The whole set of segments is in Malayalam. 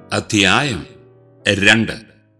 അധ്യായം 2.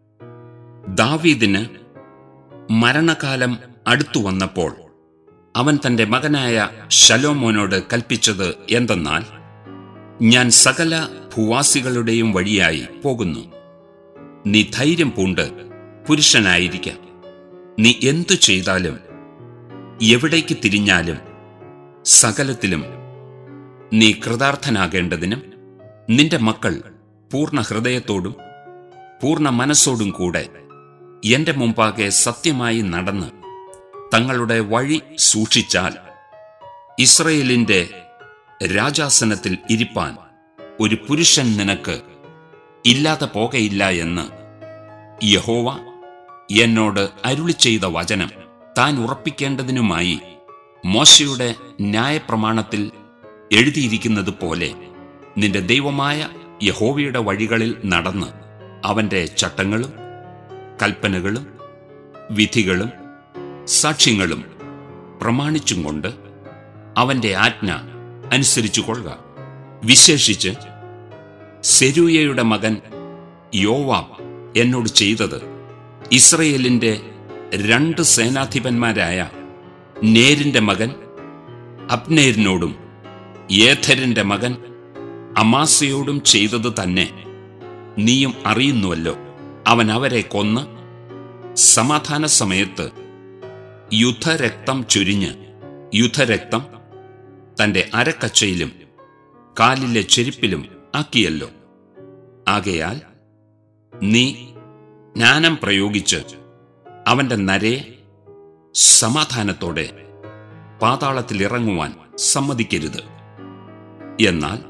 ദാവീദിന് മരണകാലം അടുത്തു വന്നപ്പോൾ അവൻ തന്റെ മകനായ ശലോമോനോട് കൽപ്പിച്ചത് എന്തെന്നാൽ, ഞാൻ സകല ഭൂവാസികളുടെയും വഴിയായി പോകുന്നു. നീ ധൈര്യം പൂണ്ട് പുരുഷനായിരിക്ക. നീ എന്തു ചെയ്താലും എവിടേക്ക് തിരിഞ്ഞാലും സകലത്തിലും നീ കൃതാർത്ഥനാകേണ്ടതിനും നിന്റെ മക്കൾ പൂർണ്ണ ഹൃദയത്തോടും പൂർണ്ണ മനസ്സോടും കൂടെ എന്റെ മുമ്പാകെ സത്യമായി നടന്ന് തങ്ങളുടെ വഴി സൂക്ഷിച്ചാൽ ഇസ്രയേലിന്റെ രാജാസനത്തിൽ ഇരിപ്പാൻ ഒരു പുരുഷൻ നിനക്ക് ഇല്ലാതെ പോകയില്ല എന്ന് യഹോവ എന്നോട് അരുളി ചെയ്ത വചനം താൻ ഉറപ്പിക്കേണ്ടതിനുമായി മോശയുടെ ന്യായപ്രമാണത്തിൽ എഴുതിയിരിക്കുന്നത് പോലെ നിന്റെ ദൈവമായ യഹോവയുടെ വഴികളിൽ നടന്ന് അവന്റെ ചട്ടങ്ങളും കൽപ്പനകളും വിധികളും സാക്ഷ്യങ്ങളും പ്രമാണിച്ചും കൊണ്ട് അവന്റെ ആജ്ഞ അനുസരിച്ചു കൊള്ളുക. വിശേഷിച്ച് സെരൂയയുടെ മകൻ യോവാബ് എന്നോട് ചെയ്തത് ഇസ്രയേലിന്റെ 2 സേനാധിപന്മാരായ നേരിന്റെ മകൻ അബ്നേരിനോടും യേഥരിന്റെ മകൻ അമാസയോടും ചെയ്തത് തന്നെ നീയും അറിയുന്നുവല്ലോ. അവൻ അവരെ കൊന്ന് സമാധാന സമയത്ത് യുദ്ധരക്തം ചൊരിഞ്ഞ് യുദ്ധരക്തം തന്റെ അരക്കച്ചയിലും കാലിലെ ചെരുപ്പിലും ആക്കിയല്ലോ. ആകയാൽ നീ ജ്ഞാനം പ്രയോഗിച്ച് അവന്റെ നരയെ സമാധാനത്തോടെ പാതാളത്തിലിറങ്ങുവാൻ സമ്മതിക്കരുത്. എന്നാൽ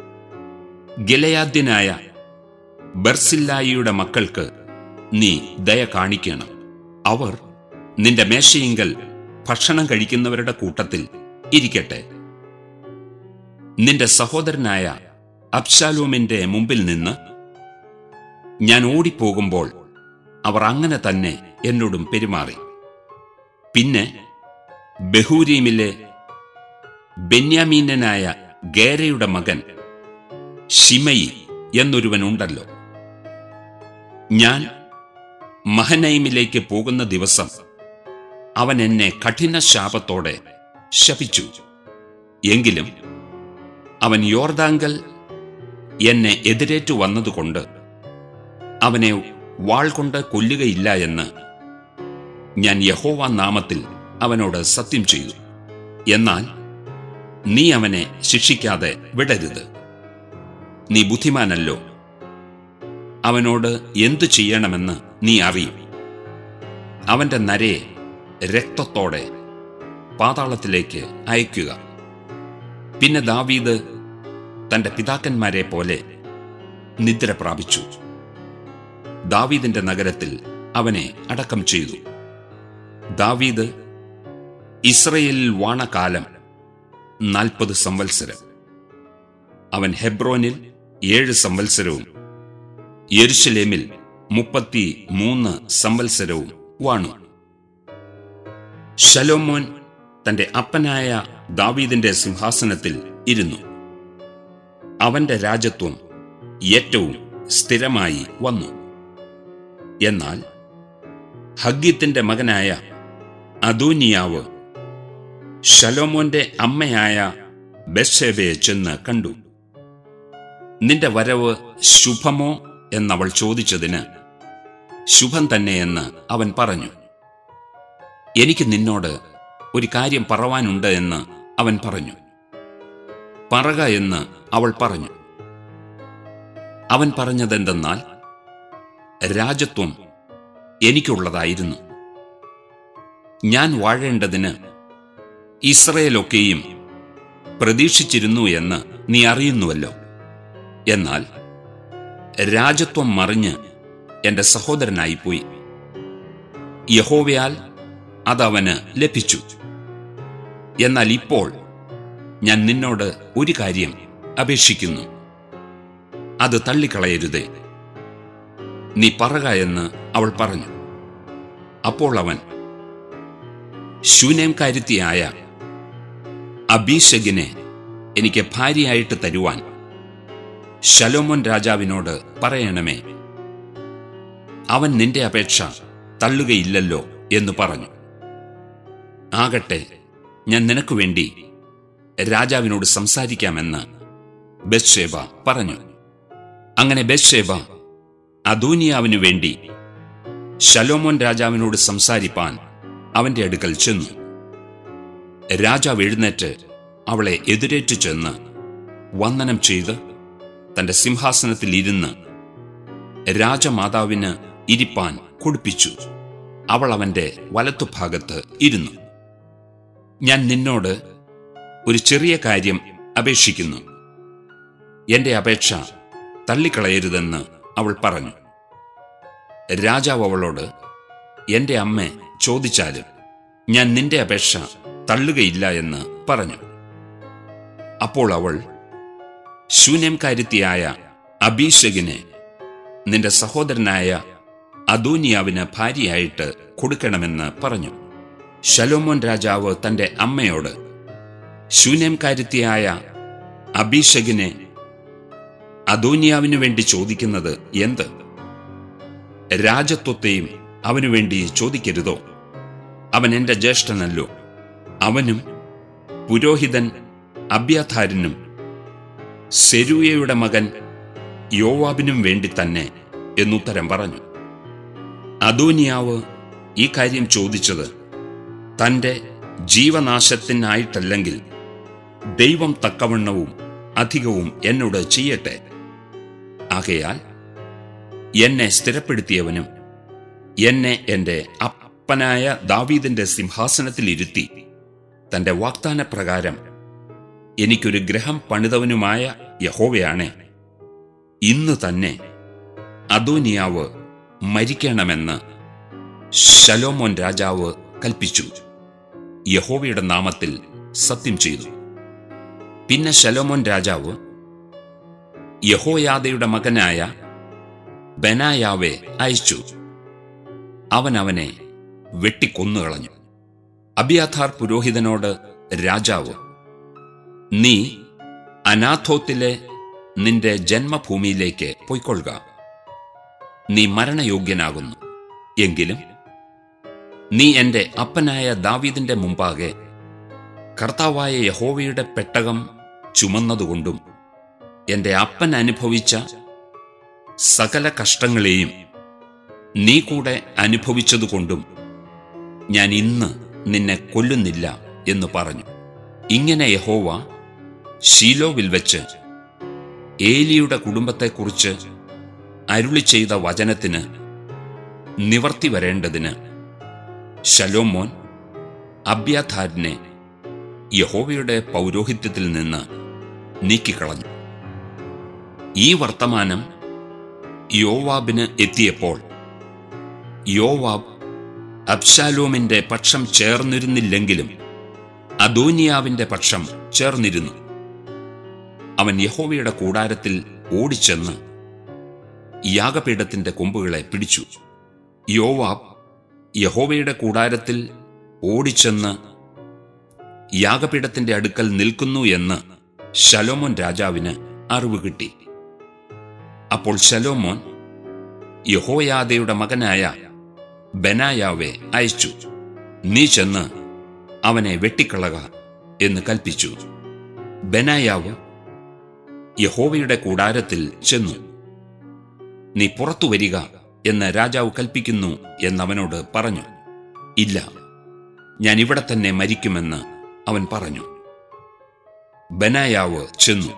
ഗിലെയാദ്യനായ ബർസില്ലായിയുടെ മക്കൾക്ക് നീ ദയ കാണിക്കണം. അവർ നിന്റെ മേശയിങ്കൽ ഭക്ഷണം കഴിക്കുന്നവരുടെ കൂട്ടത്തിൽ ഇരിക്കട്ടെ. നിന്റെ സഹോദരനായ അബ്ശാലോമിന്റെ മുമ്പിൽ നിന്ന് ഞാൻ ഓടിപ്പോകുമ്പോൾ അവർ അങ്ങനെ തന്നെ എന്നോടും പെരുമാറി. പിന്നെ ബഹൂരീമിലെ ബെന്യാമീനനായ ഗേരയുടെ മകൻ ശിമയി എന്നൊരുവനുണ്ടല്ലോ. ഞാൻ മഹനൈമിലേക്ക് പോകുന്ന ദിവസം അവൻ എന്നെ കഠിന ശാപത്തോടെ ശപിച്ചു. എങ്കിലും അവൻ യോർദാങ്കൽ എന്നെ എതിരേറ്റു വന്നതുകൊണ്ട് അവനെ വാൾ കൊണ്ട് കൊല്ലുകയില്ല എന്ന് ഞാൻ യഹോവ നാമത്തിൽ അവനോട് സത്യം ചെയ്തു. എന്നാൽ നീ അവനെ ശിക്ഷിക്കാതെ വിടരുത്. നീ ബുദ്ധിമാനല്ലോ. അവനോട് എന്തു ചെയ്യണമെന്ന് നീ അറിയും. അവന്റെ നരയെ രക്തത്തോടെ പാതാളത്തിലേക്ക് അയക്കുക. പിന്നെ ദാവീദ് തന്റെ പിതാക്കന്മാരെ പോലെ നിദ്ര പ്രാപിച്ചു. ദാവീദിന്റെ നഗരത്തിൽ അവനെ അടക്കം ചെയ്തു. ദാവീദ് ഇസ്രയേലിൽ വാണ കാലം 40 സംവത്സരം. അവൻ ഹെബ്രോനിൽ 7 സംവത്സരവും യെരുശലേമിൽ 33 സംവത്സരവും വാണു. ശലോമോൻ തന്റെ അപ്പനായ ദാവീദിന്റെ സിംഹാസനത്തിൽ ഇരുന്നു. അവന്റെ രാജത്വം ഏറ്റവും സ്ഥിരമായി വന്നു. എന്നാൽ ഹഗ്ഗീത്തിന്റെ മകനായ അദോനിയാവ് ശലോമോന്റെ അമ്മയായ ബത്ശേബയെ ചെന്ന് കണ്ടു. നിന്റെ വരവ് ശുഭമോ എന്നവൾ ചോദിച്ചതിന് ശുഭം തന്നെയെന്ന് അവൻ പറഞ്ഞു. എനിക്ക് നിന്നോട് ഒരു കാര്യം പറവാനുണ്ട് എന്ന് അവൻ പറഞ്ഞു. പറക എന്ന് അവൾ പറഞ്ഞു. അവൻ പറഞ്ഞതെന്തെന്നാൽ, രാജത്വം എനിക്കുള്ളതായിരുന്നു. ഞാൻ വാഴേണ്ടതിന് ഇസ്രയേലൊക്കെയും പ്രതീക്ഷിച്ചിരുന്നു എന്ന് നീ അറിയുന്നുവല്ലോ. എന്നാൽ രാജത്വം മറിഞ്ഞ് എന്റെ സഹോദരനായിപ്പോയി. യഹോവയാൽ അതവന് ലഭിച്ചു. എന്നാൽ ഇപ്പോൾ ഞാൻ നിന്നോട് ഒരു കാര്യം അപേക്ഷിക്കുന്നു. അത് തള്ളിക്കളയരുതേ. നീ പറക എന്ന് അവൾ പറഞ്ഞു. അപ്പോൾ അവൻ, ശൂനേംകാരിത്തിയായ അബീശഗിനെ എനിക്ക് ഭാര്യയായിട്ട് തരുവാൻ ശലോമോൻ രാജാവിനോട് പറയണമേ, അവൻ നിന്റെ അപേക്ഷ തള്ളുകയില്ലല്ലോ എന്ന് പറഞ്ഞു. ആകട്ടെ, ഞാൻ നിനക്ക് വേണ്ടി രാജാവിനോട് സംസാരിക്കാമെന്ന് ബത്ശേബ പറഞ്ഞു. അങ്ങനെ ബത്ശേബ അദോനിയാവിനു വേണ്ടി ശലോമോൻ രാജാവിനോട് സംസാരിപ്പാൻ അവന്റെ അടുക്കൽ ചെന്നു. രാജാവ് എഴുന്നേറ്റ് അവളെ എതിരേറ്റു ചെന്ന് വന്ദനം ചെയ്ത് തന്റെ സിംഹാസനത്തിൽ ഇരുന്ന് രാജമാതാവിന് ഇരിപ്പാൻ കൊടുപ്പിച്ചു. അവൾ അവന്റെ വലത്തുഭാഗത്ത് ഇരുന്നു. ഞാൻ നിന്നോട് ഒരു ചെറിയ കാര്യം അപേക്ഷിക്കുന്നു, എന്റെ അപേക്ഷ തള്ളിക്കളയരുതെന്ന് അവൾ പറഞ്ഞു. രാജാവ് അവളോട്, എന്റെ അമ്മ ചോദിച്ചാലും ഞാൻ നിന്റെ അപേക്ഷ തള്ളുകയില്ല എന്ന് പറഞ്ഞു. അപ്പോൾ അവൾ, ശൂനേംകാരിത്തിയായ അബീശഗിനെ നിന്റെ സഹോദരനായ അദോനിയാവിന് ഭാര്യയായിട്ട് കൊടുക്കണമെന്ന് പറഞ്ഞു. ശലോമോൻ രാജാവ് തന്റെ അമ്മയോട്, ശൂനേംകാരിത്തിയായ അബീശഗിനെ അദോനിയാവിനു വേണ്ടി ചോദിക്കുന്നത് എന്ത്? രാജത്വത്തെയും അവനു വേണ്ടി ചോദിക്കരുതോ? അവൻ എന്റെ ജ്യേഷ്ഠനല്ലോ. അവനും പുരോഹിതൻ അബ്യാഥാരിനും സെരൂയയുടെ മകൻ യോവാബിനും വേണ്ടി തന്നെ എന്നുത്തരം പറഞ്ഞു. അദോനിയാവ് ഈ കാര്യം ചോദിച്ചത് തന്റെ ജീവനാശത്തിനായിട്ടല്ലെങ്കിൽ ദൈവം തക്കവണ്ണവും അധികവും എന്നോട് ചെയ്യട്ടെ. ആകയാൽ എന്നെ സ്ഥിരപ്പെടുത്തിയവനും എന്നെ എന്റെ അപ്പനായ ദാവീദിന്റെ സിംഹാസനത്തിൽ ഇരുത്തി തന്റെ വാഗ്ദാനപ്രകാരം എനിക്കൊരു ഗൃഹം പണിതവനുമായ യഹോവയാണേ, ഇന്ന് തന്നെ അദോനിയാവ് മരിക്കണമെന്ന് ശലോമോൻ രാജാവ് കൽപ്പിച്ചു. യഹോവയുടെ നാമത്തിൽ സത്യം ചെയ്തു. പിന്നെ ശലോമോൻ രാജാവ് യഹോയാദയുടെ മകനായ ബെനായാവെ അയച്ചു. അവൻ അവനെ വെട്ടിക്കൊന്നുകളഞ്ഞു. അബിയാഥാർ പുരോഹിതനോട് രാജാവ്, നീ അനാഥോത്തിലെ നിന്റെ ജന്മഭൂമിയിലേക്ക് പൊയ്ക്കൊള്ളുക. നീ മരണയോഗ്യനാകുന്നു. എങ്കിലും നീ എന്റെ അപ്പനായ ദാവീദിന്റെ മുമ്പാകെ കർത്താവായ യഹോവയുടെ പെട്ടകം ചുമന്നതുകൊണ്ടും എന്റെ അപ്പൻ അനുഭവിച്ച സകല കഷ്ടങ്ങളെയും നീ കൂടെ അനുഭവിച്ചതുകൊണ്ടും ഞാൻ ഇന്ന് നിന്നെ കൊല്ലുന്നില്ല എന്ന് പറഞ്ഞു. ഇങ്ങനെ യഹോവ ശീലോവിൽ വെച്ച് ഏലിയുടെ കുടുംബത്തെക്കുറിച്ച് അരുളി ചെയ്ത വചനത്തിന് നിവർത്തി വരേണ്ടതിന് ശലോമോൻ അബ്യാഥാരിനെ യഹോവയുടെ പൗരോഹിത്യത്തിൽ നിന്ന് നീക്കിക്കളഞ്ഞു. ഈ വർത്തമാനം യോവാബിന് എത്തിയപ്പോൾ യോവാബ് അബ്ശാലോമിന്റെ പക്ഷം ചേർന്നിരുന്നില്ലെങ്കിലും അദോനിയാവിന്റെ പക്ഷം ചേർന്നിരുന്നു. അവൻ യഹോവയുടെ കൂടാരത്തിൽ ഓടിച്ചെന്ന് യാഗപീഠത്തിന്റെ കൊമ്പുകളെ പിടിച്ചു. യോവാബ് യഹോവയുടെ കൂടാരത്തിൽ ഓടിച്ചെന്ന് യാഗപീഠത്തിന്റെ അടുക്കൽ നിൽക്കുന്നു എന്ന് ശലോമോൻ രാജാവിന് അറിവ് കിട്ടി. അപ്പോൾ ശലോമോൻ യഹോയാദയുടെ മകനായ ബെനായാവെ അയച്ചു. നീ ചെന്ന് അവനെ വെട്ടിക്കളക എന്ന് കൽപ്പിച്ചു. ബെനായാവ് യഹോവയുടെ കൂടാരത്തിൽ ചെന്നു. നീ പുറത്തു വരിക എന്ന് രാജാവ് കൽപ്പിക്കുന്നു എന്നവനോട് പറഞ്ഞു. ഇല്ല, ഞാൻ ഇവിടെ തന്നെ മരിക്കുമെന്ന് അവൻ പറഞ്ഞു. ബെനായാവ് ചെന്നു.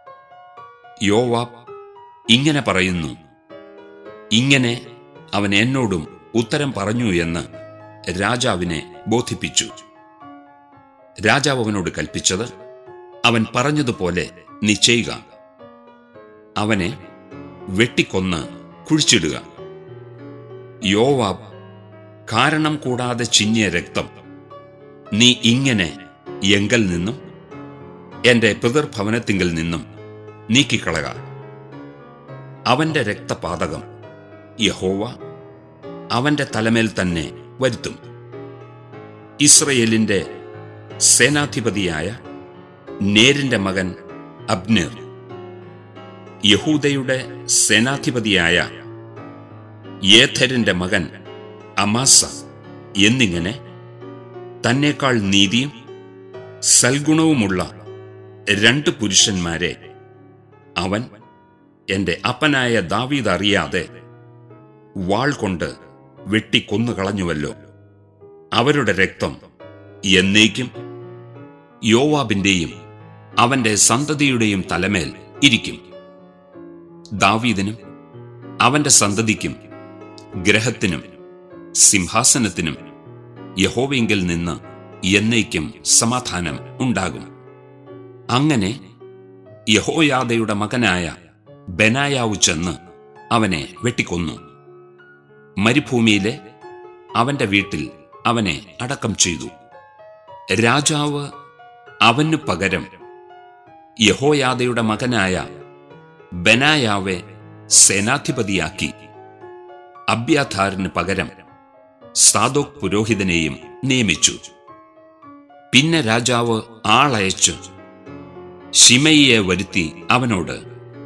യോവാബ് ഇങ്ങനെ പറയുന്നു, ഇങ്ങനെ അവൻ എന്നോടും ഉത്തരം പറഞ്ഞു എന്ന് രാജാവിനെ ബോധിപ്പിച്ചു. രാജാവ് അവനോട് കൽപ്പിച്ചത്, അവൻ പറഞ്ഞതുപോലെ നീ ചെയ്യുക. അവനെ വെട്ടിക്കൊന്ന് കുഴിച്ചിടുക. യോവാബ് കാരണം കൂടാതെ ചിന്നിയ രക്തം നീ ഇങ്ങനെ എങ്കൽ നിന്നും എന്റെ പിതൃഭവനത്തിങ്കിൽ നിന്നും നീക്കിക്കളക. അവന്റെ രക്തപാതകം യഹോവ അവന്റെ തലമേൽ തന്നെ വരുത്തും. ഇസ്രയേലിന്റെ സേനാധിപതിയായ നേരിന്റെ മകൻ അബ്നേർ യഹൂദയുടെ സേനാധിപതിയായ യേഥരിന്റെ മകൻ അമാസ എന്നിങ്ങനെ തന്നേക്കാൾ നീതിയും സൽഗുണവുമുള്ള 2 പുരുഷന്മാരെ അവൻ എന്റെ അപ്പനായ ദാവീദ് അറിയാതെ വാൾ കൊണ്ട് വെട്ടിക്കൊന്നുകളഞ്ഞുവല്ലോ. അവരുടെ രക്തം എന്നേക്കും യോവാബിന്റെയും അവന്റെ സന്തതിയുടെയും തലമേൽ ഇരിക്കും. ദാവീദിനും അവന്റെ സന്തതിക്കും ഗ്രഹത്തിനും സിംഹാസനത്തിനും യഹോവയിങ്കൽ നിന്ന് എന്നേക്കും സമാധാനം ഉണ്ടാകും. അങ്ങനെ യഹോയാദയുടെ മകനായ ബെനായാവ് ചെന്ന് അവനെ വെട്ടിക്കൊന്നു. മരുഭൂമിയിലെ അവന്റെ വീട്ടിൽ അവനെ അടക്കം ചെയ്തു. രാജാവ് അവനു പകരം യഹോയാദയുടെ മകനായ ബെനായാവെ സേനാധിപതിയാക്കി അബ്യാഥാരിന് പകരം സാദോക് പുരോഹിതനെയും നിയമിച്ചു. പിന്നെ രാജാവ് ആളയച്ച് ശിമെയിയെ വരുത്തി അവനോട്,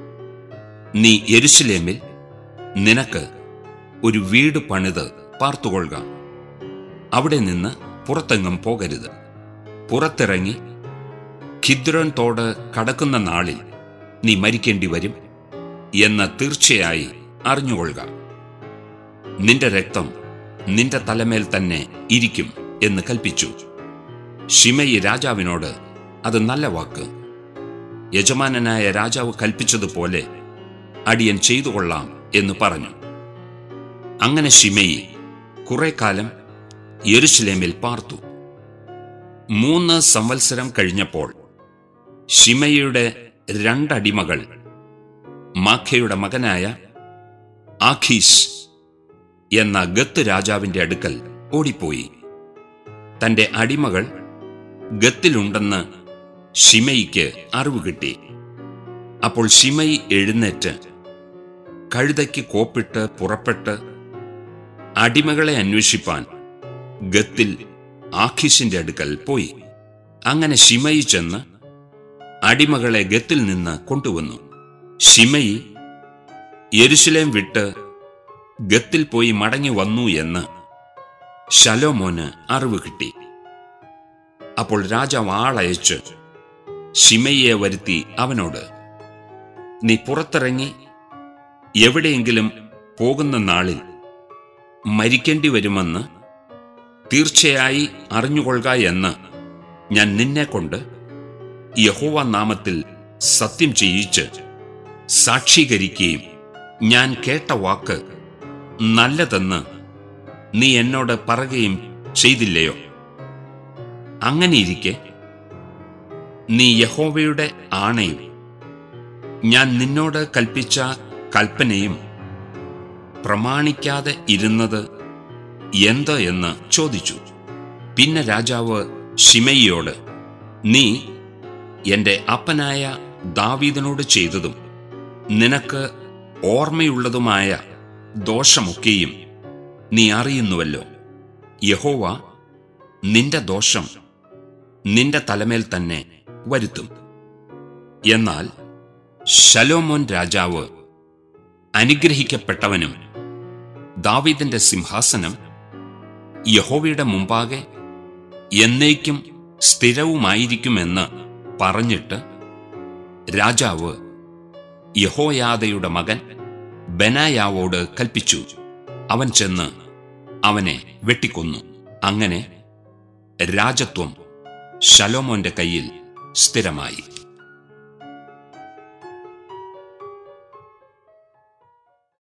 നീ യെരുശലേമിൽ നിനക്ക് ഒരു വീട് പണിത് പാർത്തുകൊള്ളുക. അവിടെ നിന്ന് പുറത്തെങ്ങും പോകരുത്. പുറത്തിറങ്ങി ഖിദ്രോൻ തോട് കടക്കുന്ന നാളിൽ നീ മരിക്കേണ്ടി വരും എന്ന് തീർച്ചയായി അറിഞ്ഞുകൊള്ളുക. നിന്റെ രക്തം നിന്റെ തലമേൽ തന്നെ ഇരിക്കും എന്ന് കൽപ്പിച്ചു. ശിമെയി രാജാവിനോട്, അത് നല്ല വാക്ക്. യജമാനനായ രാജാവ് കൽപ്പിച്ചതുപോലെ അടിയൻ ചെയ്തുകൊള്ളാം എന്ന് പറഞ്ഞു. അങ്ങനെ ശിമെയി കുറെ കാലം യെരുശലേമിൽ പാർത്തു. 3 സംവത്സരം കഴിഞ്ഞപ്പോൾ ശിമെയിയുടെ 2 അടിമകൾ മാഖയുടെ മകനായ ആഖീഷ് എന്ന ഗത്ത് രാജാവിന്റെ അടുക്കൽ ഓടിപ്പോയി. തന്റെ അടിമകൾ ഗത്തിലുണ്ടെന്ന് ശിമെയിക്ക് അറിവ് കിട്ടി. അപ്പോൾ ശിമെയി എഴുന്നേറ്റ് കഴുതയ്ക്ക് കോപ്പിട്ട് പുറപ്പെട്ട് അടിമകളെ അന്വേഷിപ്പാൻ ഗത്തിൽ ആഖീഷിന്റെ അടുക്കൽ പോയി. അങ്ങനെ ശിമെയി ചെന്ന് അടിമകളെ ഗത്തിൽ നിന്ന് കൊണ്ടുവന്നു. ശിമെയി യെരുശലേം വിട്ട് ഗത്തിൽ പോയി മടങ്ങി വന്നു എന്ന് ശലോമോന് അറിവ് കിട്ടി. അപ്പോൾ രാജാവ് ആളയച്ച് ശിമെയിയെ വരുത്തി അവനോട്, നീ പുറത്തിറങ്ങി എവിടെയെങ്കിലും പോകുന്ന നാളിൽ മരിക്കേണ്ടി വരുമെന്ന് തീർച്ചയായി അറിഞ്ഞുകൊള്ളുക എന്ന് ഞാൻ നിന്നെക്കൊണ്ട് യഹോവ നാമത്തിൽ സത്യം ചെയ്യിച്ച് സാക്ഷീകരിക്കുകയും ഞാൻ കേട്ട വാക്ക് നല്ലതെന്ന് നീ എന്നോട് പറയുകയും ചെയ്തില്ലയോ? അങ്ങനെയിരിക്കെ നീ യഹോവയുടെ ആണയും ഞാൻ നിന്നോട് കൽപ്പിച്ച കൽപ്പനയും പ്രമാണിക്കാതെ ഇരുന്നത് എന്ത് എന്ന് ചോദിച്ചു. പിന്നെ രാജാവ് ശിമെയിയോട്, നീ എന്റെ അപ്പനായ ദാവീദിനോട് ചെയ്തതും നിനക്ക് ഓർമ്മയുള്ളതുമായ ദോഷമൊക്കെയും നീ അറിയുന്നുവല്ലോ. യഹോവ നിന്റെ ദോഷം നിന്റെ തലമേൽ തന്നെ വരുത്തും. എന്നാൽ ശലോമോൻ രാജാവ് അനുഗ്രഹിക്കപ്പെട്ടവനും ദാവീദിന്റെ സിംഹാസനം യഹോവയുടെ മുമ്പാകെ എന്നേക്കും സ്ഥിരവുമായിരിക്കുമെന്ന് പറഞ്ഞിട്ട് രാജാവ് യഹോയാദയുടെ മകൻ ബെനായാവോട് കൽപ്പിച്ചു. അവൻ ചെന്ന് അവനെ വെട്ടിക്കൊന്നു. അങ്ങനെ രാജത്വം ശലോമോന്റെ കയ്യിൽ സ്ഥിരമായി.